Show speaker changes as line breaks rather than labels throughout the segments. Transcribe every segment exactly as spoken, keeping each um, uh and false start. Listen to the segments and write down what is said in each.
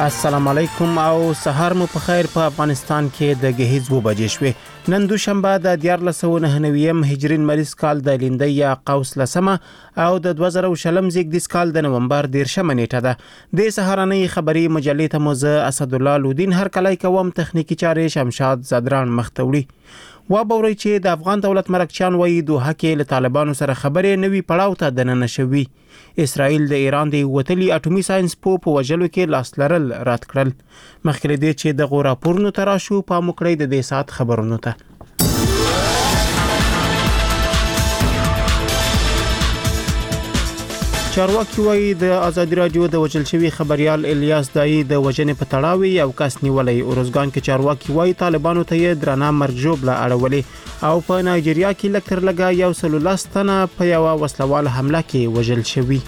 السلام علیکم او سهار مو په خیر. په افغانستان کې د گهیز و بجې شوې. نن دوشنبه د دیارلس سوه نهه نوي هجرین مریض کال د لیندۍ یا قوس لسمه او د دوه زره شلم زیږدیز کال د نومبر دیرشمه نیټه ده. د سهارنۍ خبري مجلې ته مو زه اسدالله لودین هر کلی کوم. تخنیکی چارې شمشاد زدران مختوړي. و بوري چې د افغان دولت مرکچیان وایي دوه کې له طالبانو سره خبرې نوي پړاو ته دننه شوي. اسرائیل د ایران د وتلی اټومي ساينس په وجلو کې لاس لرل رات کړل. مخکې دې چې د غورا پورنو تراشو په مکړې د دې سات خبرونو ته چارواکي وایي د ازادي رادیو د وجل شوی خبريال الیاس دای د وجنې په تړاو یو کس نیولې. اورزګان کې چارواکي وایي طالبانو ته یې درانه مرګ جوړه اړولې او په نایجیریا کې لکتر لګا یو سلولاس تنه په یو وسلوال حمله کې وجل شوی.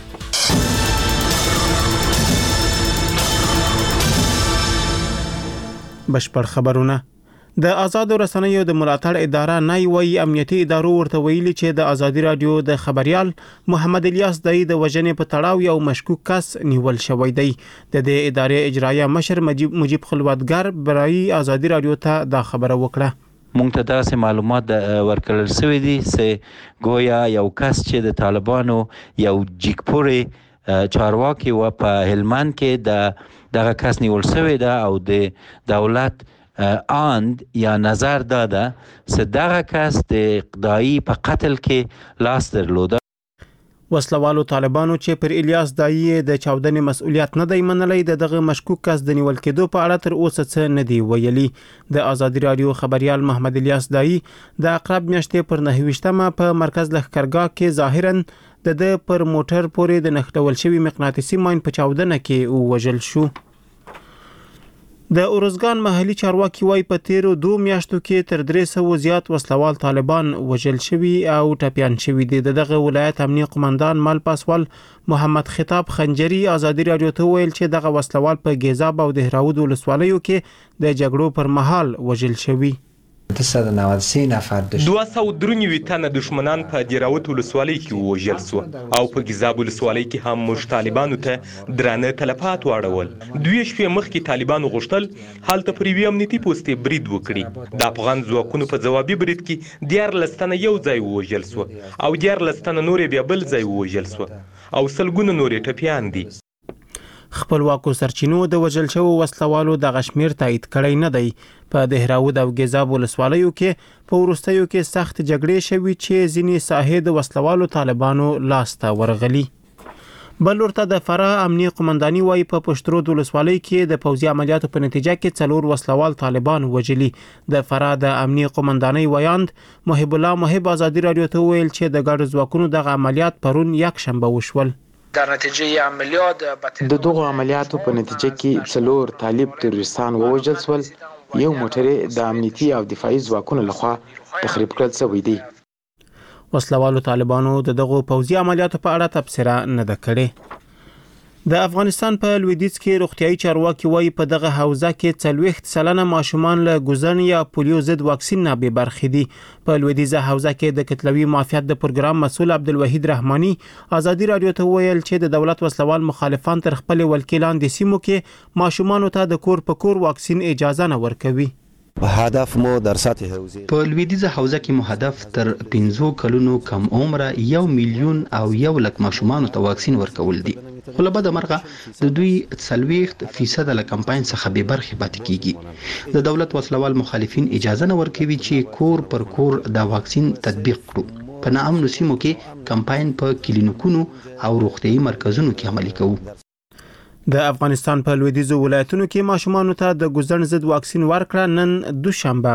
بشپړ خبرونه. د آزاد رسنیو د ملاتړ اداره نای وی امنیتي ادارو ورته ویلي چې د ازادي رادیو د خبريال محمد الیاس دای د وجنې په تړاو یو مشکوک کس نیول شوی دی. د دې ادارې اجرایه مشر مجيب مجيب خلوتګر برای ازادي رادیو ته دا خبره وکړه.
مونږ ته داسې معلومات ورکړل شوی دي چې گویا یو کس چې د طالبانو یو جګپوري چارواکي و په هلمند کې د دغه کس نیول شوی ده او د دولت آند یا نظر داده چې دغه کس د اقدایی په قتل کې لاس درلوده.
وسلوالو طالبانو چې پر الیاس دای د چاودنې مسؤلیت نه دی منلی د دغه مشکوک کس د نیول کېدو په اړه تر اوسه څه نه دی ویلي. د ازادي رادیو خبريال محمد الیاس دای د اقرب میاشتې پر نهویشتمه په مرکز لښکرګاه کې ظاهرا د د پر موټر پورې د نښلول شوی مقناطیسي ماین په چاودنه کې وژل شو. د اورزګان محلي چارواکي وایي په تیرو دوه میاشتو کې تر درې سوه زیات وسلوال طالبان وژل شوي او ټپيان شوي دي. دغه ولایت امنیه قومندان مال پاسوال محمد خطاب خنجری ازادي رادیو ته ویل چې دغه وسلوال په ګیزاب او دهراود ولسوالیو کې د جګړو پر مهال وژل شوي.
دوه سوه نود و سه نفر
دوه سوه درې نوي تنه دشمنان په دیراوت ولسوالۍ کې ووژل سو او په ګیزاب ولسوالۍ کې هم موږ طالبانو ته درانه تلفات واړول. دوی شپې مخکې طالبانو غوښتل هلته پر یوې امنیتي پوستې برید وکړي. د افغان ځواکونو په ځوابي برید کې دیارلس تنه یو ځای ووژل سو او دیارلس تنه نورې بیا بل ځای ووژل سو او سلګونه نورې ټپیان دي.
خپلواکو سرچینو د وژل شوو وسلوالو د غشمیر تایید کړی نه دی. په دهراود او ګیزاب ولسوالیو کې په وروستیو کې سخت جګړې شوي چې ځینې ساحې د وسلوالو طالبانو لاس ته ورغلي. بل ورته د فراه امنیه قومنداني وایي په پشترود ولسوالۍ کې د پوځي عملیاتو په نتیجه کې څلور وسلوال طالبان وژلي. د فراه د امنیه قومندانۍ ویاند محب الله محب ازادي رادیو ته ویل چې د ګډو ځواکونو دغه عملیات پرون یک شنبه وشول.
در نتیجه عملیات
د دغه عملیاتو په نتیجه کې څلور طالب تروریستان ووژل شول. یو موټر د امنیتي او دفاعي ځواکونو لخوا تخریب کړل شوی دی.
وسلوالو طالبانو د دغه پوځي عملیاتو په اړه تبصره نه ده کړې. د افغانستان په لویدیځ کې روغتیايي چارواکي وایي په دغه حوزه کې څلوېښت سلنه ماشومان له ګوزن یا پولیو ضد واکسین نه بې برخې دي. په لویدیځه حوزه کې د کتلوي معافیت د پروګرام مسؤل عبدالوحید رحماني ازادي رادیو ته ویل چې د دولت وسلوال مخالفان تر خپل ولکې لاندې سیمو کې ماشومان ته د کور په کور واکسین اجازه نه ورکوي.
هدف مو در سطح حوزه
په لویدیځه حوزه کې مو هدف تر پنځو کلونو کم عمره یو میلیون او یو لک ماشومان ته واکسین ورکول دي. خو له بده مرغه د دوی څلوېښت فیصد له کمپاین څخه بې برخې پاتې کیږي. د دولت وسلوال مخالفین اجازه نه ورکوي چې کور پر کور د واکسین تطبیق کړو. په ناامنو سیمو کې کمپاین په کلینیکونو او روغتیايي مرکزونو کې عملي کوو.
د افغانستان په لویدیځو ولایتونو کې ماشومان ته د ګوزن ضد واکسین ورکړه نن دوشنبه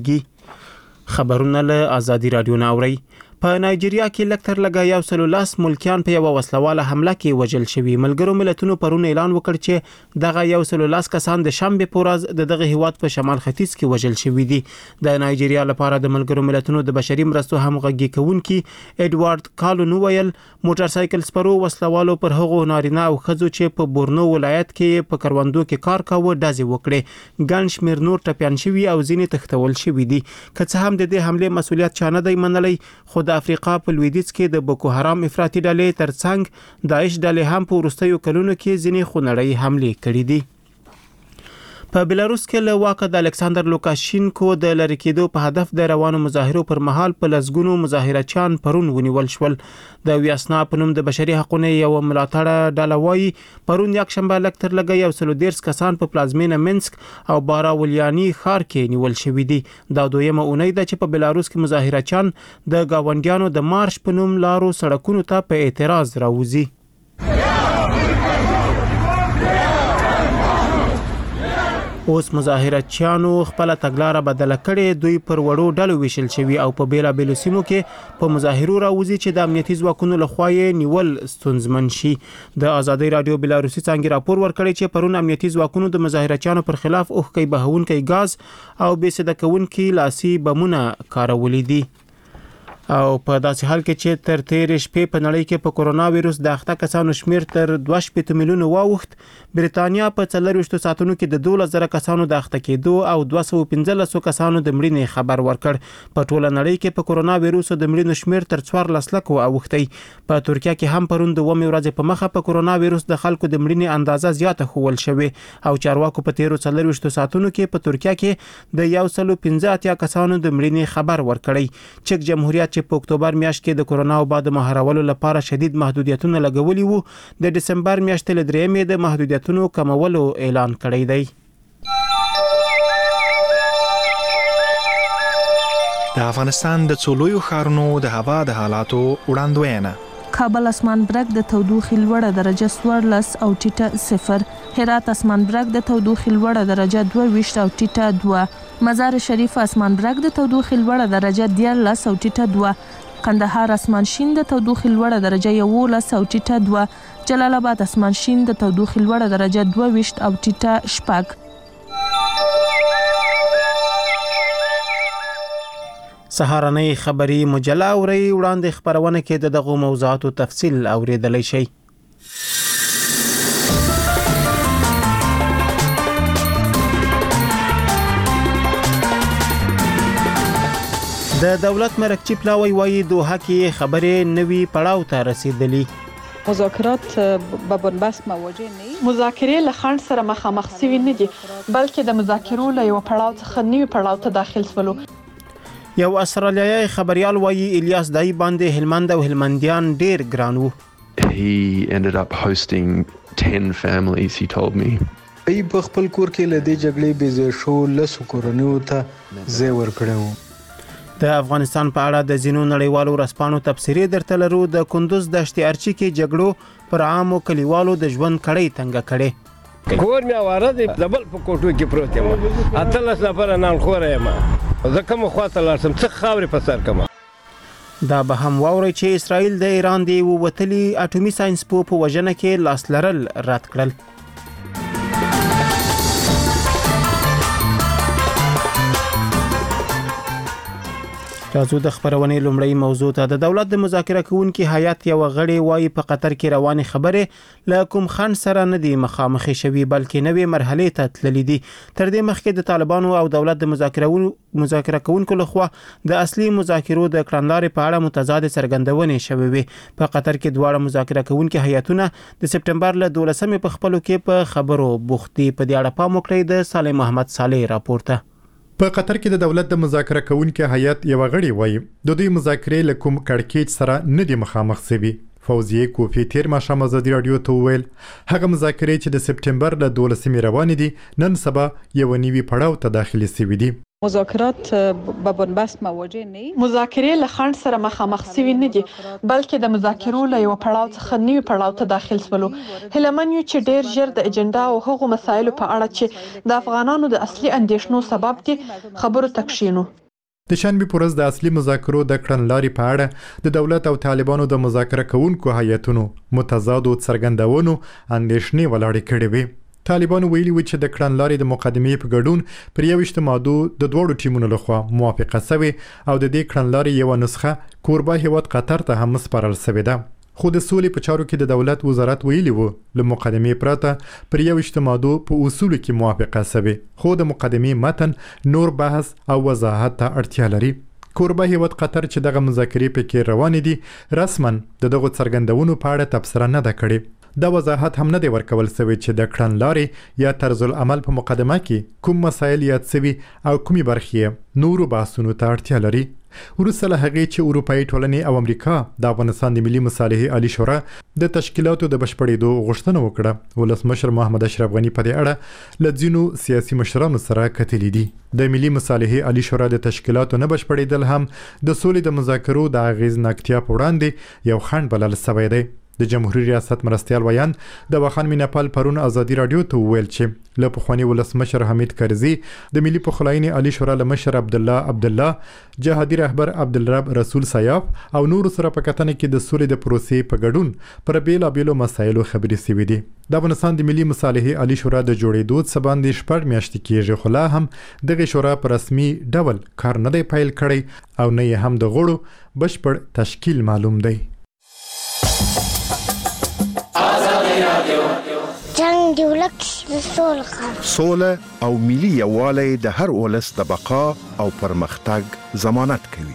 پیلېږي. خبرونه له ازادي رادیو نه اورئ. په نایجیریا کې لکتر لګا یو سلولاس ملکیان په یو وسلواله حمله کې وژل شوي. ملګرو ملتونو پرون اعلان وکړ چې دغه یو سلولاس کسان د شنبه په ورځ د دغه هیواد په شمال ختیځ کې وژل شوي دي. د نایجیریا لپاره د ملګرو ملتونو د بشري مرستو همغږي کوونکي ایډوارد کالونو ویل موټر سایکل سپرو وسلوالو پر هغو نارینه او ښځو چې په بورنو ولایت کې په کروندو کې کار کاوه ډزې وکړې. ګڼ شمېر نور ټپیان شوي او ځینې تښتول شوي دي. که څه هم د دې حملې مسؤلیت چا نه دی منلی، خو د افریقا په لویدیځ کې د بوکو حرام افراطي ډلې ترڅنګ داعش ډلې هم په وروستیو کلونو کې ځینې خونړۍ حملې کړې دي. په بلاروس کې له واکه د الکساندر لوکاشینکو د لری کېدو په هدف د روانو مظاهرو پر مهال په لسګونو مظاهرچیان پرون ونیول شول. د ویاسنا په نوم د بشري حقوقو یو ملاتړ ډله وایي پرون یک شنبه لک تر لګي یو سل ودیرش کسان په پلازمینه منسک او باراولیانی ښار کې نیول شوي دي. دا دویمه اونۍ ده چې په بلاروس کې مظاهرچیان د گاونډیانو د مارش په نوم لارو سړکونو ته په اعتراض راوځي. اوس مظاهرچیانو خپل تګلارې بدله کړې، دوی پر وړو ډلو ویشل شوي او په بیلابېلو سیمو کې په مظاهرو راوځي چې د امنیتي ځواکونو لخوا یې نیول ستونزمن شي. د ازادي رادیو بلاروسي څانګې راپور ورکړی چې پرون امنیتي ځواکونو د مظاهرچیانو پر خلاف اوښکې بهونکي غاز او بې سده کوونکي لاسي بمونه کارولې دي. او په داسې حال کې چې تر تیرې شپې په نړۍ کې په کورونا وایرس د اخته کسانو شمیر تر دوه شپېته میلیونه واوښت، بریتانیا په څلورویشتو ساعتونو کې د دولس زره کسانو د اخته کېدو او دوه سوه پنځلس کسانو د مړینې خبر ورکړ. په ټوله نړۍ کې په کورونا وایرس د مړینو شمیر تر څوارلس لکو اوښتی. په ترکیه کې هم پرون د اوومې ورځې په مخه په کورونا وایرس د خلکو د مړینې اندازه زیاته ښوول شوې او چارواکو په تیرو څلورویشتو ساعتونو کې په ترکیه کې د یو سل پنځه اتیا کسانو د مړینې خبر ورکړی. چک جمهوریت چې په اکتوبر میاشت کې د کورونا وبا د مهارولو لپاره شدید محدودیتونه لګولي وو، د دسمبر میاشتې له درېیمې د محدودیتونو کمولو اعلان کړی دی.
د افغانستان د څولویو ښارونو د هوا د حالاتو وړاندوینه.
کابل اسمان برګ د تودوخې لوړه درجه څوارلس او ټیټه صفر، هرات اسمان برګ د تودوخې لوړه درجه دوه ویشت او ټیټه دوه، مزار شریف اسمان برګ د تودوخې لوړه درجه دیارلس او ټیټه دوه، کندهار اسمان شین د تودوخې لوړه درجه یولس او ټیټه دوه، جلال آباد اسمان شین د تودوخې لوړه درجه دوه ویشت او ټیټه شپږ.
سهارنۍ خبری مجله اوري، وړاندې خبرونه کې د دغو موضوعاتو تفصیل اوریدلای شئ. د دولت مرکچی پلاوی وایي دوحه کې خبرې نوي پړاو ته رسیدلی.
مذاکرات به بنبست مواجه نه، مذاکرې له خنډ سره مخامخ شوي نه دي، بلکې د مذاکرو له یو پړاو څخه نوي پړاو ته داخل شولو.
یو استرالیایي خبريال وایي الیاس دای باندې هلمند او هلمندیان ډیر ګران وو.
He ended up hosting ten families, he told me.
ای په خپل کور کې له دې جګړې بې شو لسو کورنیو ته ځای ورکړو.
د افغانستان په اړه د زینو نړیوالو رسپانو تفسیری درته لرو. د کندوز دشت ارچی کې جګړو پر عامو کلیوالو د ژوند کړۍ تنګه کړې.
کور مې واره دی دبل په کوټو کې پروت یم، اتلس نفر نن خور یم، زه کوم خواته لارسم څه خاورې په سر کوم.
دا به هم واوري چې اسرائیل د ایران دی ووتلی اټومي ساينس په وژنه کې لاس لرل رد کړل. راځو د خبرونې لومړی موضوع ته. د دولت د مذاکره کوونکي هیئت یو غړي وایي په قطر کې رواني خبرې له کوم خنډ سره نه دي مخامخ شوي، بلکې نوې مرحله ته تللي دي. تر دې مخکې د طالبانو او دولت د مذاکره مذاکره کوونکو لخوا د اصلي مذاکرو د کړنلارې په اړه متضاد څرګندونې شوې وي. په قطر کې دواړه مذاکره کوونکي هیئتونه د سپټمبر له دولسمې په خپلو کې په خبرو بوخت دي. په دې اړه پام وکړئ د صالح محمد صالح راپورته.
په قطر کې د دولت د مذاکره کوونکي هیئت یو غړي وایي د دوی مذاکرې له کوم کړکېچ سره نه دي مخامخ شوي. فوزیه کوفی تیر ماښام ازادي رادیو ته وویل هغه مذاکرې چې د سپټمبر له دولسمې روانې دي نن سبا یو نوي پړاو ته داخلي شوي دي.
مذاکرات به بنبست مواجه نه، مذاکرې له خنډ سره مخامخ شوي نه دي، بلکې د مذاکرو له یو پړاو څخه نوي پړاو ته داخل شولو. هیلهمن یو چې ډیر ژر د اجنډا او هغو مسایلو په اړه چې د افغانانو د اصلي اندیشنو سبب دي خبرو تکشینو.
د شنبې پر ورځ د اصلي مذاکرو د کړنلارې په اړه د دولت او طالبانو د مذاکره کوونکو هیئتونو متضادو څرګندونو اندیشنې ولاړې کړې وي. طالبانو ویلي و چې د کړنلارې د مقدمې په ګډون پر یوویشتو مادو د دوړو ټیمونو لخوا موافقه شوې او د دې کړنلارې یو نسخه کوربه هیواد قطر ته هم سپارل شوې ده. خو د سولې په چارو کې د دولت وزارت ویلي و له مقدمې پرته پر یوویشتو مادو په اصولو کې موافقه شوې، خو د مقدمې متن نور بحث او وضاحت ته اړتیا لري. کوربه هیواد قطر چې دغه مذاکرې پکې روانې دي رسما د دغه څرګندونو په اړه تبصره نه ده کړې. دا وضاحت هم نه دی ورکول شوی چې د کړنلارې یا طرز العمل په مقدمه کې کوم مسایل یاد شوي او کومې برخې نورو بحثونو ته اړتیا لري. وروسته له هغې چې اروپایي ټولنې او امریکا د افغانستان د ملي مصالحې عالي شورا د تشکیلاتو د بشپړېدو غوښتنه وکړه، ولسمشر محمد اشرف غني په دې اړه له ځینو سیاسي مشرانو سره کتلي دي. د ملي مصالحې عالي شورا د تشکیلاتو نه بشپړېدل هم د سولې د مذاکرو د اغېزناکتیا په وړاندې یو خنډ بلل سوی دی. د جمهوریت ریاست مرستیال ویان د واخان میناپال پرون ازادي رادیو ته وویل چې له پخواني ولسمشر حمید کرزي د ملي پخلاینې عالي شورا له مشر عبدالله عبدالله، جهادي رهبر عبدالرب رسول سیاف او نورو سره په کتنه کې د سولې د پروسې په ګډون پر بیلابیلو مسایلو خبرې شوي دي. د افغانستان د ملي مصالحې عالي شورا د جوړېدو څه باندې شپږ میاشتې کېږي، خو لا هم دغه شورا په رسمي ډول کار نه دی پیل کړی او نه یې هم د غړو بشپړ تشکیل معلوم دی.
جنگ دی ولک د سوله
سوله او ملي یووالی د هر ولس د بقا او پرمختګ ضمانت کوي.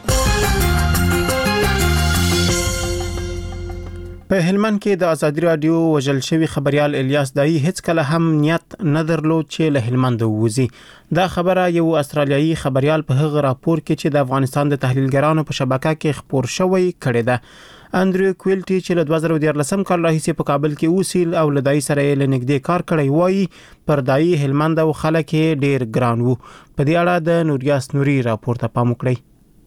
په هلمند کې د ازادي رادیو وژل شوی خبريال الیاس دایی هیڅ کله هم نیت نه درلود چې له هلمند ووځي. دا خبره یو استرالیایي خبريال په هغه راپور کې چې د افغانستان د تحلیلګرانو په شبکه کې خپور شوی کړی ده. اندریو کویلټي چې له دوه زره دیارلسم کال راهیسې په کابل کې اوسیل او له دای سره یې لنګدې کار کړی وایي پر دای هلمند او خلک ډیر ګران وو. په دې اړه د نوریاس نوري راپور ته پام وکړئ.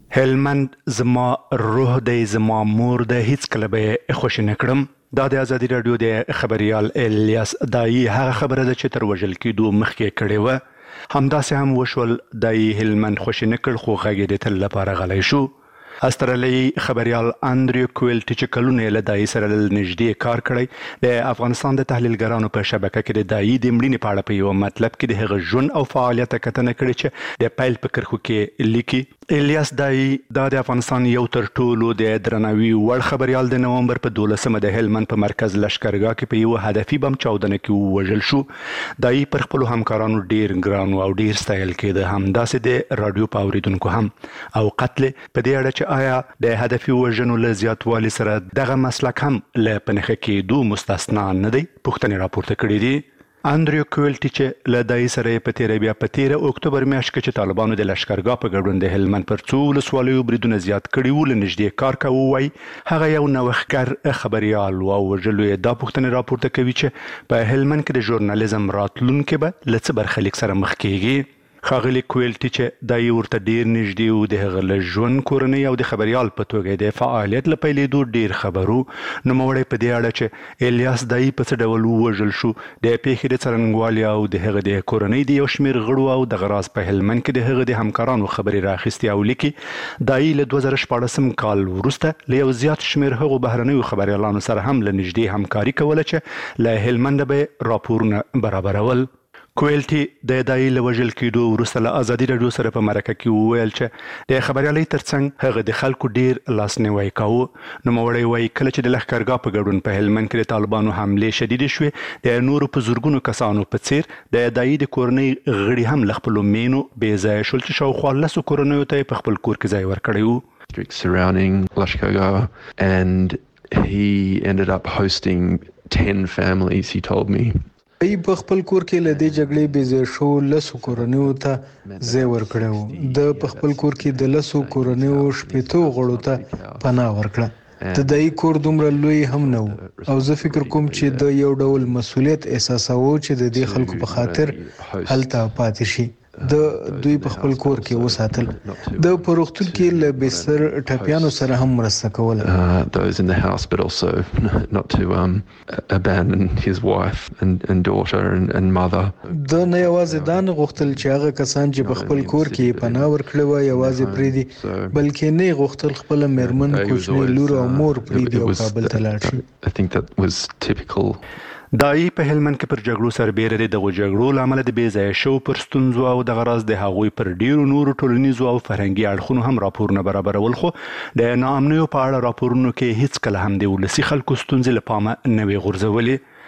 هلمند زما روح دی، زما مور د هیڅ کله به خوش نه کړم. دا د ازادي رادیو د خبريال الیاس دای هغه خبره ده چې تر وژل کېدو مخکې کړې و. همداسې هم وشول دای هلمند خوش نه کړ، خو غږ د تل لپاره غلی شو. استرالیایي خبريال اندریو کویلټي چې کلونه له دای سره نږدې کار کړی د افغانستان د تحلیلګرانو په شبکه کې د دای د مړینې په اړه په یو مطلب کې د هغه ژوند او فعالیت کتنه کړې چې د پیل په کرخو کې لیکي. الیاس دای د افغانستان یو تر ټولو د درناوي وړ خبريال د نومبر په دولسمه د هلمند په مرکز لشکرګاه کې په یو هدفي بم چاودنه کې وژل شو. دای پر خپل همکارانو ډیر ګران او ډیر ستایل کېده، همداسې د رادیو په اوریدونکو هم. او قتل په دې اړه چې آیا د هدفي وژنو له زیاتوالي سره دغه مسلک هم له پنهخه کېدو مستثنا نه دی، پوښتنې راپورته کړې دي. اندریو کویلټي چې له دای سره په تیره بیا په تیره اکتوبر میاشت کې چې طالبانو د لشکرګاه په ګډون د هلمند پر څو ولسوالیو بریدونه زیات کړي وو له نږدې کار کوي وایي هغه یو نوښتګر خبريال او وژلو یې دا پوښتنې راپورته کوي چې په هلمند کې د ژورنالیزم راتلونکي به له څه برخلیک سره مخ کیږي. ښاغلي کویلټي چې دای ورته ډیر نږدې و، د هغه له ژوند، کورنۍ او د خبريال په توګه د فعالیت له پیلېدو ډیر خبرو. نوموړی په دې اړه چې الیاس دای په څه ډول ووژل شو، د پیښې د څرنګوالي او د هغه د کورنۍ د یو شمېر غړو او د غراز په هلمند کې د هغه د همکارانو خبرې راخیستې او لیکي دای له دوه زره شپاړسم کال وروسته له یو زیات شمېر هغو بهرنیو خبريالانو سره هم له نږدې همکاري کوله چې له هلمند به راپورونه برابرول. کویلټي د دای له وژل کېدو وروسته له ازادي رادیو سره په مرکه کې وویل چې د خبريالۍ ترڅنګ هغه د خلکو ډیر لاسنیوی کاوه. نوموړی وایي کله چې د لښکرګاه په ګډون په هلمند کې د طالبانو حملې شدیدې شوې، د نورو په زرګونو کسانو په څیر د دای د کورنۍ غړي هم له خپلو مینو بې ځایه شول چې شاوخوا لسو کورنیو ته په خپل کور کې ځای ورکړی و.
Surrounding Lashkargah, and he ended up hosting ten families, he told me.
ای په خپل کور کې له دې جګړې بې ځای شو لسو کورنیو ته ځای ورکړی و. د په خپل کور کې د لسو کورنیو شپېتو غړو ته پناه ورکړه. د دای کور دومره لوی هم نه و او زه فکر کوم چې د یو ډول مسؤلیت احساساوه چې د دې خلکو په خاطر هلته پاتې شي. د دوی په خپل کور کې وساتل. د پروختون کې له بستر ټپیانو سره هم مرسته کوله.
Those in the house, but also not to um, abandon his wife and, and daughter and, and mother.
د نه یوازې دا نه غوښتل چې هغه کسان چې په خپل کور کې پناه ورکړي وای یوازې پریږدي، بلکې نه غوښتل خپل میرمن، کوچنی لور او مور پریږدي او کابل ته لاړ شي.
I think that was typical.
دای په هلمند کې پر جګړو سربېره د دغو جګړو له امله د بې ځایه شوو پر ستونزو او دغه راز د هغوی پر ډیرو نورو ټولنیزو او فرهنګي اړخونو هم راپورونه برابرول، خو د ناامنیو په اړه راپورونو کې هیڅ کله هم د ولسي خلکو ستونزې له پامه نه وې غورځولې.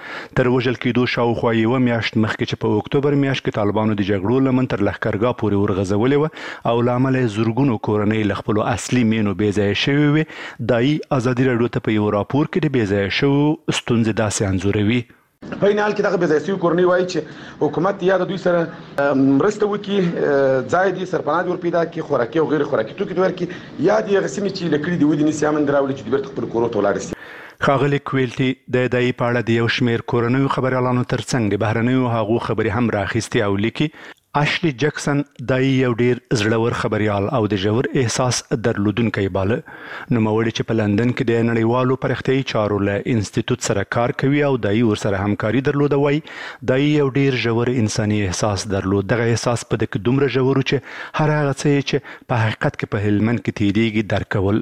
تر وژل کېدو شاوخوا یوه میاشت مخکې چې په اکتوبر میاشت کې طالبانو د جګړو لمن تر لښکرګاه پورې ورغځولې وه او له امله یې زرګونو کورنۍ له خپلو اصلي مینو بېځایه شوې وې. دایي ازادي راډیو ته په یو راپور کې د بېځایه شویو ستونزې داسې انځوروي.
په این حال کې دغه بې ځایه شوي کورنۍ وایي چې حکومت یا د دوی سره مرسته وکړي، ځای دې سرپناه دې ور پیدا کړي، خوراکي او غیر خوراکي توکي دې ورکړي، یا دې هغه سیمې چې له کلي دې ودې نیسي امن دې راولي چې دوی بیرته خپلو کورو ته ولاړ شي.
ښاغلي کویلټي د دایي په اړه د یو شمېر کورنیو خبریالانو ترڅنګ د بهرنیو هغو خبرې هم راخیستې او لیکي اشلی جکسن دایي یو ډیر زړور خبریال او د ژور احساس درلودونکی باله. نوموړي چې په لندن کې د نړیوالو پرختیایي چارو له انسټیټوټ سره کار کوي او دایي ورسره همکاري درلوده، وایي دایي یو ډیر ژور انساني احساس درلود. دغه احساس په ده کې دومره ژور چې هر هغه څه چې په حقیقت کې په هلمند کې تیریږي درک کول.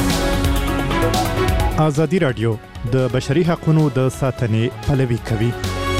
ازادي راډیو د بشري حقوقو د ساتنې پلوي کوي.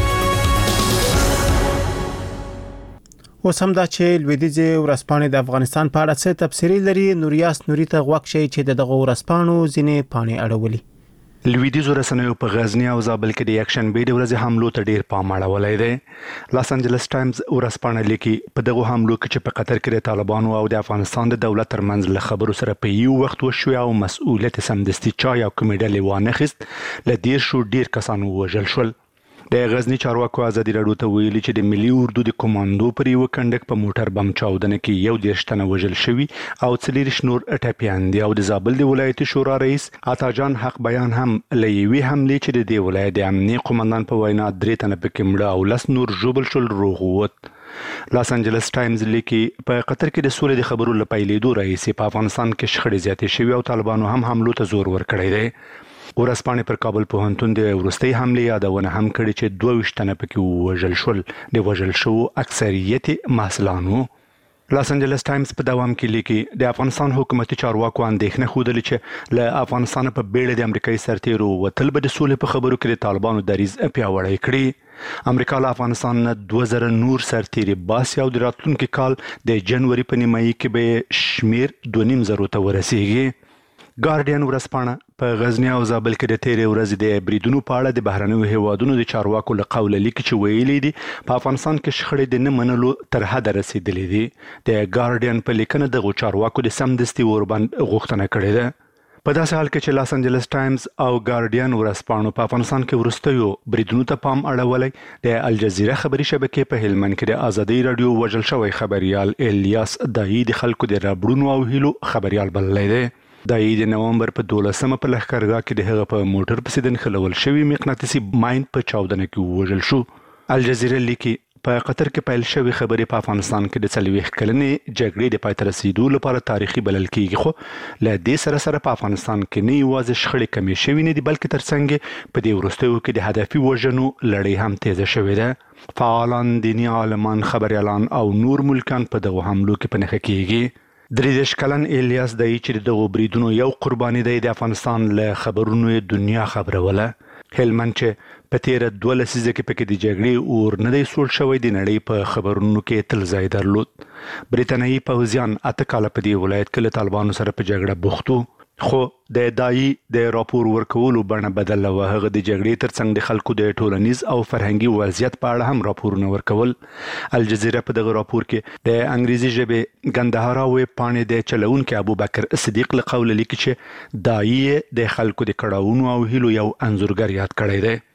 اوس هم دا چې لویدیځې ورځپاڼې د افغانستان په اړه څه تبصرې لري. نوریاس نوري ته غوږ شئ چې دغه ورځپاڼو ځینې پاڼې اړولي.
لویدیځو رسنیو په غزني او زابل کې د یکشنبې د ورځې حملو ته ډیر پام اړولی دی. لاس انجلس ټایمز ورځپاڼه لیکي په دغو حملو کې چې په قطر کې د طالبانو او د افغانستان د دولت ترمنځ له خبرو سره په یو وخت وشوې او مسؤلیت سمدستي چا یا کومې ډلې وانخیست، له دیرشو ډیر کسان ووژل شول. د غزنی چارواکو ازادي راډیو ته ویلي چې د ملي اردو د کمانډو پر یو کنډک په موټر بم چاودنه کې یو دېرش تنه وژل شوي او څلېرویشت نور ټپیان دي. او د زابل د ولایتي شورا رئیس عطاجان حق بیان هم له یوې حملې چې د دې ولایت د امنیه قومندان په وینا درې تنه پکې مړه او لس نور ژوبل شول روغ ووت. لاس انجلس ټایمز لیکي په قطر کې د سولې د خبرو له پیلېدو راهیسې په افغانستان کې شخړې زیاتې شوي او طالبانو هم حملو ته زور ورکړی دی. ورځپاڼې پر کابل پوهنتون د وروستۍ حملې یادونه هم کړې چې دوه ویشت تنه پکې ووژل شول. د وژل شوو اکثریت محصلان وو. لاس انجلس ټایمز په دوام کې لیکي د افغانستان حکومتي چارواکو اندېښنه ښودلې چې له افغانستان په بیړه د امریکایي سرتیرو وتل به د سولې په خبرو کې د طالبانو دریځ پیاوړی کړي. امریکا له افغانستان نه دوه زره نور سرتیري باسي او د راتلونکي کال د جنوري په نیمایي کې به شمیر دوه نیم زرو ته ورسیږي. ګارډین ورځپاڼه په غزنی او زابل کې د تیرې ورځې د بریدونو په اړه د بهرنیو هیوادونو د چارواکو له قوله لیکي چې ویلي دي په افغانستان کې شخړې د نه منلو تر حده رسیدلې دي. د ګارډین په لیکنه دغو چارواکو د سمدستي اوربند غوښتنه کړې ده. په داسې حال کې چې لاس انجلس ټایمز او ګارډین ورځپاڼو په افغانستان کې وروستیو بریدونو ته پام اړولی، د الجزیره خبري شبکې په هلمند کې د ازادي راډیو وژل شوی خبریال الیاس دایي د خلکو د ربړونو او هیلو خبریال بللی دی. دایي د نومبر په دولسمه په لښکرګاه کې د هغه په موټر پسې د نښلول شوي مقناطیسي ماین په چاودنه کې ووژل شو. الجزیره لیکي په قطر کې پیل شوی خبرې په افغانستان کې د څلوېښت کلنې جګړې د پای ته رسیدو لپاره تاریخي بلل کیږي، خو له دې سره سره په افغانستان کې نه یوازې شخړې کمې شوي نه دي بلکې ترڅنګ په دې وروستیو کې د هدفي وژنو لړۍ هم تیزه شوې ده. فعالان، دیني عالمان، خبریالان او نور ملکان په دغو حملو کې په نښه کیږي. درې دېرش کلن الیاس دایي چې د دغو بریدونو یو قرباني دی د افغانستان له خبرونو دنیا خبروله. هلمند چې په تیره دوه لسیزه کې پکې د جګړې اور نه دی سوړ شوی د نړۍ په خبرونو کې تل ځای درلود. بریتانیایي پوځیان اته کاله په دې ولایت کې له طالبانو سره په جګړه بوخت وو، خو د دایي د راپور ورکولو بڼه بدله وه. هغه د جګړې ترڅنګ د خلکو د ټولنیز او فرهنګي وضعیت په اړه هم راپورونه ورکول. الجزیره په دغه راپور کې د انګریزي ژبې ګندهارا ویب پاڼې د چلونکي ابوبکر صدیق له قوله لیکي چې دایي د خلکو د کړاوونو او هیلو یو انځورګر یاد کړی دی.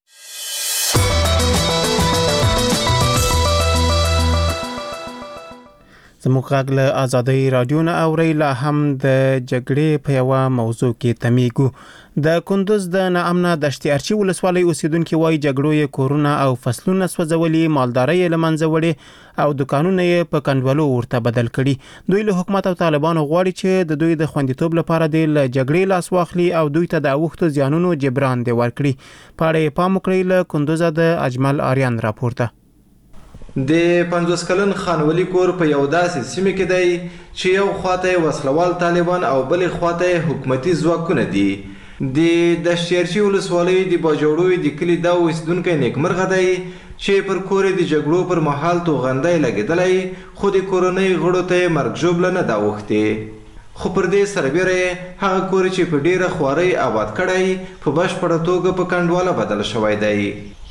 زموږ غږ له ازادۍ راډیو نه اورئ. لا هم د جګړې په یوه موضوع کې تمیږو. د کندوز د ناامنه دشتي ارچي ولسوالۍ اوسیدونکي وایي جګړو یې کورونه او فصلونه سوځولي، مالدارۍ یې له منځه وړې او دکانونه یې په کنډولو ورته بدل کړي. دوی له حکومت او طالبانو غواړي چې د دوی د خوندیتوب لپاره د له جګړې لاس واخلي او دوی ته د اوښتو زیانونو جبران دی ورکړي. په اړه یې پام وکړئ. له کندوزه د اجمل آریان راپورته.
د پنځوس کلن خانولی کور په یو داسې سیمه کې دی چې یو خواته وسلوال طالبان او بلې خواته حکومتي ځواکونه دي. د دشتیارچي ولسوالۍ د باجوړوي د کلي دا اوسیدونکی نیکمرغه دی چې پر کور د جګړو پر مهال توغندی لګېدلی، خو د کورنۍ غړو ته مرګ ژوبله نه ده اوښتې. خو پر دې سربیره هغه کور چې په ډیره خوارۍ آباد کړی په بشپړه توګه په کنډواله بدل شوی دی.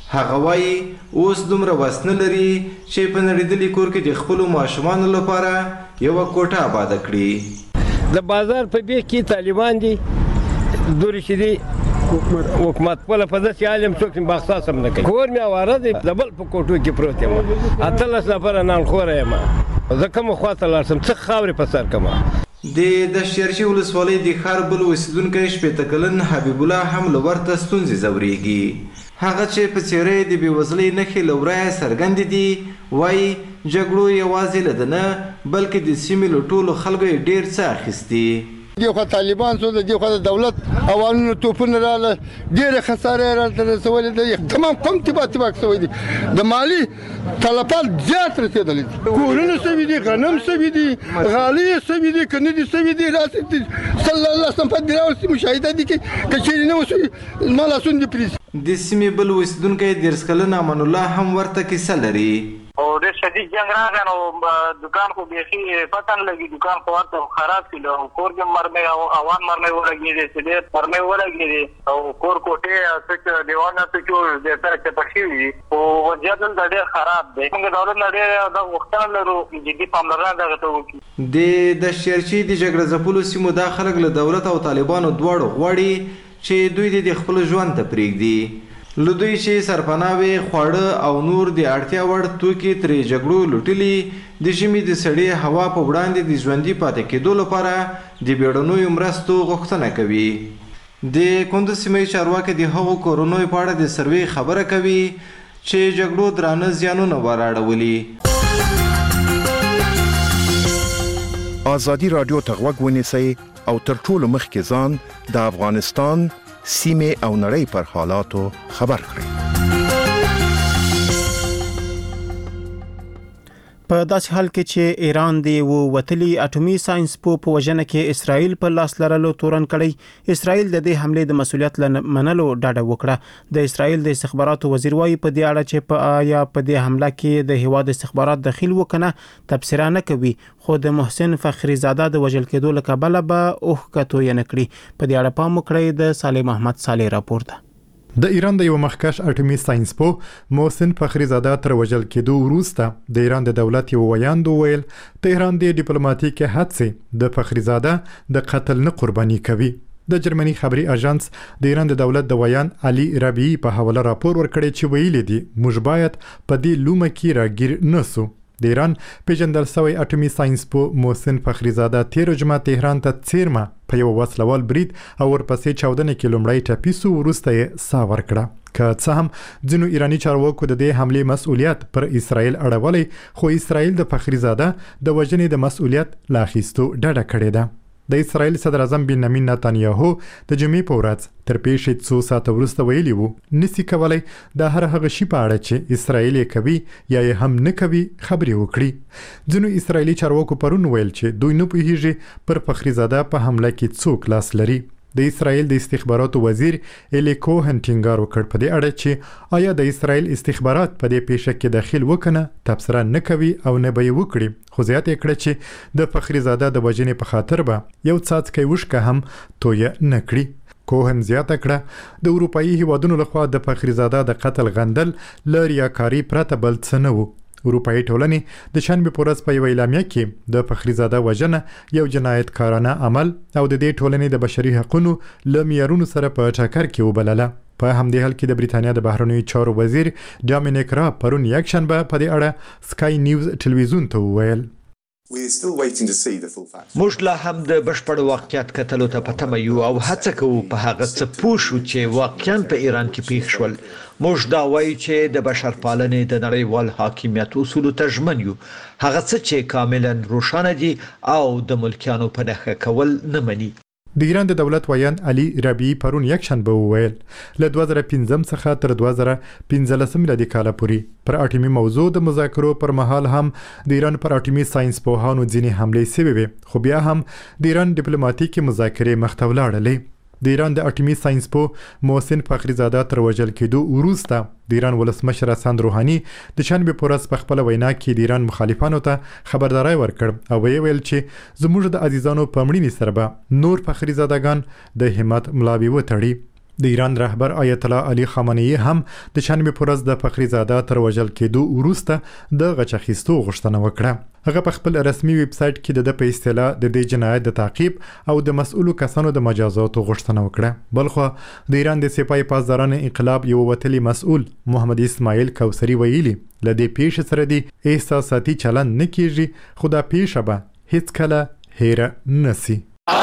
هغه وایي اوس دومره وس نه لري چې په نړېدلي کور کې د خپلو ماشومانو لپاره یوه کوټه آباده کړي.
د بازار په بیخ کې طالبان دي دورې چې دي حکومت خپله په داسې حال یم څوک باخصاص هم نه کوي. کور مې اواره دی د بل په کوټو کې پروت یم، اتلس نفره نانخوره یم، زه کومه خواته لاړ شم څه خاورې په سر کړم.
د دشتیارچي ولسوالۍ د ښار بل اوسېدونکی شپېته کلن حبیب الله هم له ورته ستونزې ځورېږي. هغه چې په څېره یې د بېوزلۍ نښې له ورایه څرګندې دي وایي جګړو یوازې له ده نه بلکې د سیمې له ټولو خلکو یې ډېر څه اخیستي.
دې خوا طالبان شو د دې خوا د دولت اوانونو توپونه راغله ډېرې خسارې راته رسولې دي، تمام قوم تباه تباه شوی دي، د مالي تلفات زیات رسېدلی دي، کورونه سوي دي، غنم سوي دي، غالۍ یې سوي دي که نه دي سوي دي. راسې صلی الله وسلم په دې راوستي مشاهده دي کې که چېرې نه وسوي زما لاسونه دې پرېږدي.
د سیمې بل اوسېدونکی دېرش کلن امان الله هم ورته کیسه لري.
او ډېر شدید جنګ راغی نو دکان خو بیخي پته نه لګي، دکان خو ورته خراب شي، کور کې مرمۍ او اوان مرمۍ ولګېدې چې ډېر مرمۍ ولګېدې او کور کوټې او څه دیوالونه څه چې ډېر سره چپه شوي دي خو وضعیت دلته ډېر خراب دی. موږ دولت نه ډېر دغه غوښتنه لرو جدي پاملرنه دغه ته وکړي.
د دشتیارچي د جګړه ځپلو سیمو دا خلک له دولت او طالبانو دواړو غواړي چې دوی د خپل ژوند ته پرېږدي. له دوی چې سرپناوې خواړه او نور د اړتیا وړ توکي ترې جګړو لوټلي د ژمي د سړې هوا په وړاندې د ژوندي پاتې کېدو لپاره د بیړنیو مرستو غوښتنه کوي. د کندز سیمې چارواکي د هغو کورنیو په اړه د سروې خبره کوي چې جګړو درانه زیانونه وراړولي.
ازادي راډیو ته غوږ ونیسئ او تر ټولو مخکې ځان د افغانستان سیمې او نړۍ پر حالاتو خبر کړئ.
په داسې حال کې چې ایران د یو وتلي اټومي ساينس په وژنه کې اسرائیل په لاس لرلو تورن کړی، اسرائیل د دې حمله د مسؤلیت منلو ډاډه وکړه. د اسرائیل د استخباراتو وزیر وايي په دې اړه چې په آیا په دې حمله کې د هواد استخبارات دخیل وکنه تبصره نه کوي، خو د محسن فخری زاده د وژل کېدو له کبله به اوه کتو یې نکړي. په دې اړه پام وکړئ د صالح محمد صالح راپور ده.
د ایران د یو مخکښ اټومي ساينس پو محسن فخری زاده تر وژل کېدو وروسته د ایران د دولت یو ویاند ویل تهران د ډیپلوماټیکي هڅې د فخری زاده د قتل نه قرباني کوي. د جرمني خبري اژانس د ایران د دولت د ویان علي ربیعي په حواله راپور ورکړی چې ویلي دي موږ باید په دې لومه کې راګیر نسو. د ایران پیژندل شوی اټومي ساينس پو محسن فخری زاده تیر جمعه تهران ته څیرمه په یو وسلوال برید او ورپسې چاودنه کې لومړی ټپیسو وروسته یې سا ورکړه. که څه هم ځینو ایرانی چارواکو د دې حملې مسؤلیت پر اسرائیل اړولی، خو اسرائیل د فخری زاده د وژنې د مسؤلیت لا اخیستو ډډه کړې ده. د اسرائیل صدر اعظم بنیامین نتانیاهو د جمعې په ورځ تر پیښې څو ساعته وروسته ویلي وو نسی کولای د هر هغه شي په اړه چې اسرائیل یې کوي یا یې هم نه کوي خبرې وکړي. ځینو اسرائیلي چارواکو پرون ویل چې دوی نه پوهیږي پر فخری زاده په حمله کې څوک لاس لري. د اسرائیل د استخباراتو وزیر الی کوهن ټینګار وکړ په دې اړه چې آیا د اسرائیل استخبارات په دې پیښه کې داخل وکنه تبصره نه کوي او نه به یې وکړي، خو زیاته کړه چې د فخری زاده د وژنې په خاطر به یو څاڅکی وشکه هم تویه نه کړي. کوهن زیاته کړه د اروپایي هیوادونو لخوا د فخری زاده د قتل غندل ل ریاکاري پرته بل څه نه وو. اروپایي ټولنې د شنبې په ورځ په یوه اعلامیه کې د فخری زاده وژنه یو جنایتکارانه عمل او د دې ټولنې د بشري حقوقو له معیارونو سره په ټکر کې وبلله. په همدې حال کې د بریتانیا د بهرنیو چارو وزیر ډامینیک راب پرون یکشنبه په دې اړه سکای نیوز ټلویزیون ته وویل
موږ لا هم د بشپړ واقعیت کتلو ته په تمه یو او هڅه کوو په هغه څه پوه شو چې واقعاً په ایران کې پیښ شول. موږ دا وایو چې د بشرپالنې د نړیوال حاکمیت اصولو ته ژمن یو، هغه څه چې کاملاً روښانه دي او د ملکیانو په نښه کول نه مني.
د ایران د دولت ویان علي ربیعي پرون یکشنبه وویل له دوه زره پنځم څخه تر دوه زره پنځلسم میلادي کال پورې پر اټومي موضوع د مذاکرو پر مهال هم د ایران پر اټومي ساينس پوهانو ځینې حملې شوې وې، خو بیا هم د ایران ډیپلوماټیکي مذاکرې مخ ته ولاړلې. د ایران د اټومي ساينس پو محسن فخری زاده تر وژل کېدو وروسته د ایران ولسمشر حسن روحاني د شنبې په ورځ په خپله وینا کې د ایران مخالفانو ته خبرداری ورکړ او ویې ویل چې زموږ د عزیزانو په مړینې سره به نور فخری زادهګان د همت ملا وتړي. د ایران رهبر آیت الله علي خامنه‌ای هم د چهارشنبه په ورځ د فخریزاده تر وژل کېدو وروسته د غچ اخیستو غوښتنه وکړه. هغه په خپل رسمي ویب سایټ کې د په اصطلاح د دې جنایت د تعقیب او د مسؤلو کسانو د مجازاتو غوښتنه وکړه. بلخو د ایران د سپاه پاسدارانو انقلاب یو وتلی مسؤل محمد اسماعیل کوثری ویلي لدې پیښې سره دی احساساتي چلند نه کیږي، خو دا پیښه به هیڅ کله هیره نسی.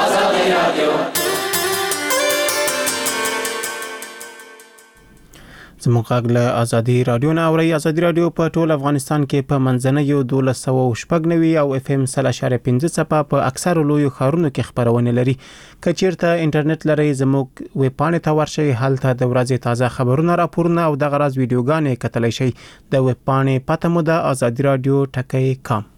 زموږ غږ له ازادي رادیو نه اوري. ازادي رادیو په ټول افغانستان کې په منځنۍ دولس سوه شپږ نوي او اف ام سل اشاریه پنځه څپه په اکثر لویو ښارونو کې خبرونه لري. که چیرته انټرنیټ لري زموږ ویب پاڼې ته ورشئ، هلته د ورځې تازه خبرونه، راپورونه او دغه راز ویډیوګانې کتلی شئ. د ویب پاڼې پته مو ده ازادي رادیو ټکی کام.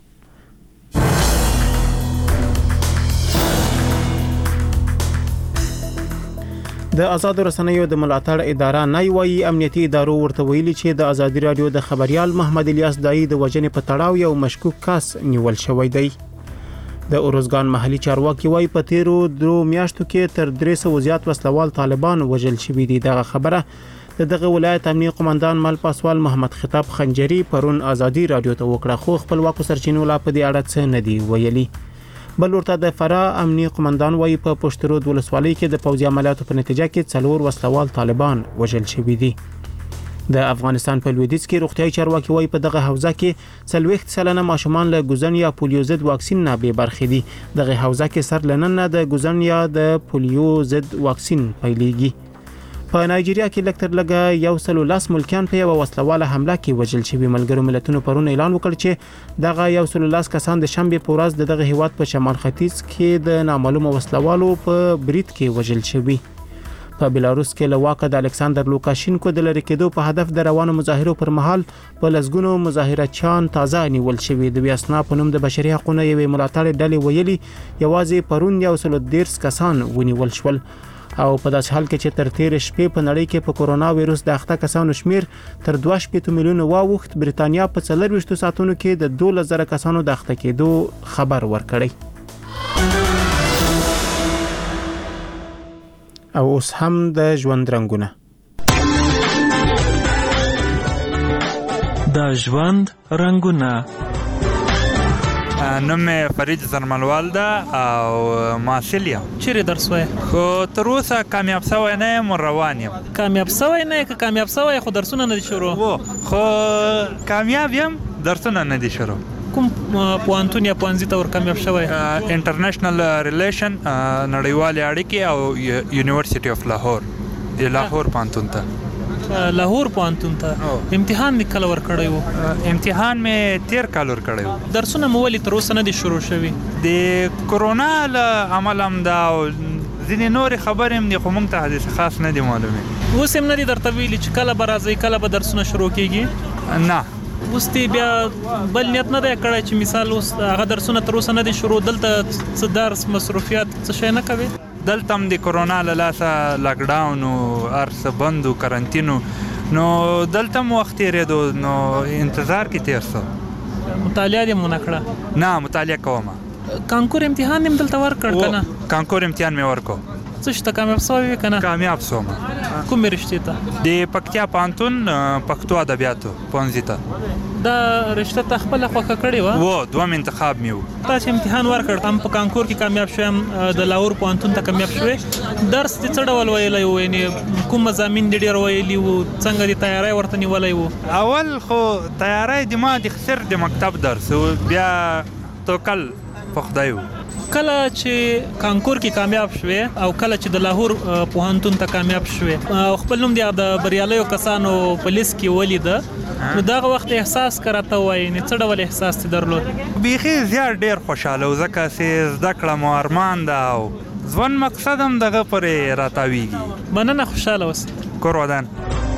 د آزاد رسنیو د ملاتړ اداره نای وایي امنیتي ادارو ورته ویلي چې د ازادي رادیو د خبريال محمد الیاس دای د وژنې په تړاو یو مشکوک کس نیول شوی دی. د اورزګان محلي چارواکي وایي په تیرو درو میاشتو کې تر درې سوه زیات وسلوال طالبان وژل شوي دي. دغه خبره د دغه ولایت امنیه قومندان مل پاسوال محمد خطاب خنجری پرون ازادي رادیو ته وکړه، خو خپلواکو سرچینو لا په دې اړه څه نه دی ویلي. بل ورته د فراه امنیه قومندان وایي په پشترود ولسوالۍ کې د پوځي عملیاتو په نتیجه کې څلور وسلوال طالبان وژل شوي دي. د افغانستان په لویدیځ کې روغتیايي چارواکي وایي په دغه حوزه کې څلوېښت سلنه ماشومان له ګوزن یا پولیو ضد واکسین نه بې برخې دي. دغه حوزه کې سر لنن نه د ګوزن یا د پولیو ضد واکسین پیلېږي. په نایجیریا کې لکتر لګه یو سل لاس ملکیان په یو وسلواله حمله کې وژل شوي. ملګرو ملتونو پرون اعلان وکړ چې دغه یو سل لاس کسان د شنبه په ورځ د دغه هیواد په شمال ختیځ کې د نامعلومه وسلوالو په برید کې وژل شوي. په بلاروس کې له واکه د الکساندر لوکاشینکو د لری کېدو په هدف د روانو مظاهرو پر مهال په لسګونو مظاهرچیان تازه نیول شوي. د ویاسنا په نوم د بشري حقوقو یوې ملاتړ ډلې ویلي یوازې پرون یو سل دیرش کسان ونیول شول. او په داسې حال کې چې تر تیر شپې په نړۍ کې په کورونا وایروس د اخته کسانو شمیر تر دوه شپېته میلیونه واوښت. بریتانیا په څلورویشتو ساعتونو کې د دولس زره کسانو د اخته کېدو خبر ورکړی. او اوس هم د ژوند رنګونه.
د ژوند رنګونه.
نوم مې فرید زرملوال ده او محصل یم.
چیرې درس وایې؟
خو تر اوسه کامیاب شوی نه یم، روان یم.
کامیاب شوی نه یې که کامیاب شوی خو درسونه نه دي شروع؟
خو کامیاب یم، درسونه نه دي شروع.
کوم پوهنتون یا پوهنځي ته ور کامیاب شوی؟
انټرنیشنل ریلیشن، نړیوالې اړیکې او یونیورسيټي اف لاهور، د لاهور پوهنتون ته.
لاهور پوهنتون ته امتحان می کله ور کړی وو؟
امتحان می تیر کال ور کړی وو.
درسونه مو ولې تر اوسه نه دي شروع شوي؟
د کورونا له امله هم دا او ځینې نورې خبرې هم دي، خو موږ ته هدې خاص نه دي معلومې.
اوس هم نه دي درته ویلي چې کله به راځئ، کله به درسونه شروع کېږي؟
نه.
اوس دې بیا بل نیت نه دی کړی چې مثال اوس هغه درسونه تر اوسه نه دي شروع، دلته څه درس مصروفیات څه شی نه کوي؟
دلته هم د کورونا له لاسه لاکډاون او هر څه بند و، کرنټین و، نو دلته هم وخت تېرېدو، نو انتظار کې تېر شو.
مطالعه دې مو نه کړه؟
نه، مطالعه کوم.
کانکور امتحان دې دلته ورکړ که نه؟
کانکور امتحان مې ورکړ.
څه شته کامیاب شوی که نه؟
کامیاب شوم.
کومې رشتې ته؟
د پکتیا پوهنتون پښتو ادبیاتو پوهنځي ته.
دا رشته ته خپله خوښه کړې وه؟
و، دوم انتخاب مې و.
تا چې امتحان ورکړ هم په کانکور کې کامیاب شویم، د لاهور پوهنتون ته کامیاب شوې. درس دې څه ډول ویلی و؟ یعنې کوم مضامین دې ډېر ویلي وو؟ څنګه دې تیاری ورته نیولی و؟
اول خو تیاری د ما د صرف د مکتب درس و، بیا توکل په خدای و.
کله چې کانکور کې کامیاب شوې او کله چې د لاهور پوهنتون ته کامیاب شوې او خپل نوم د بریالیو کسانو په لیست کې ولیده، نو دغه وخت احساس راته وایي، څه ډول احساس دې درلود؟
بیخي زیات ډېر خوشحاله و، ځکه چې زده کړه مو ارمان ده او ژوند مقصد هم دغه پورې راتاویږي.
مننه، خوشحاله اوسه.
کور ودان.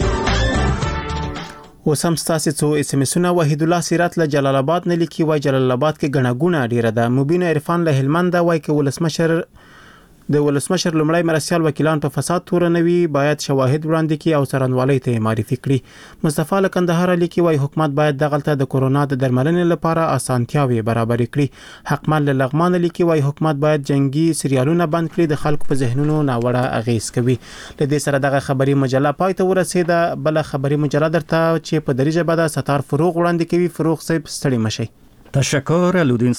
اوس هم ستاسې څو اس ام اسونه. وحید الله سیرت له جلال آباد نه لیکي، وایي جلال آباد کې ګڼه ګوڼه ډېره ده. مبین عرفان له هلمند وایي که ولسمشر د ولسمشر لومړی مرستیال وکیلان په فساد تورنوي باید شواهد وړاندې کړي او څارنوالۍ ته معرفي کړي. مصطفی له کندهار لیکي وايي حکومت باید دغلته د کورونا د درملنې لپاره اسانتیاوي برابر کړي. حقمل له لغمان لیکي وايي حکومت باید جنگي سریالونه بند کړي، د خلکو په ذهنونو ناوړه اغیز کوي. له دې سره دغه خبري مجله پای ته ورسېده. بل خبري مجله درته چې په دری ژبه د ستار فروغ وړاندې کوي. فروغ صاحب ستړي مشي.
تشکر الودین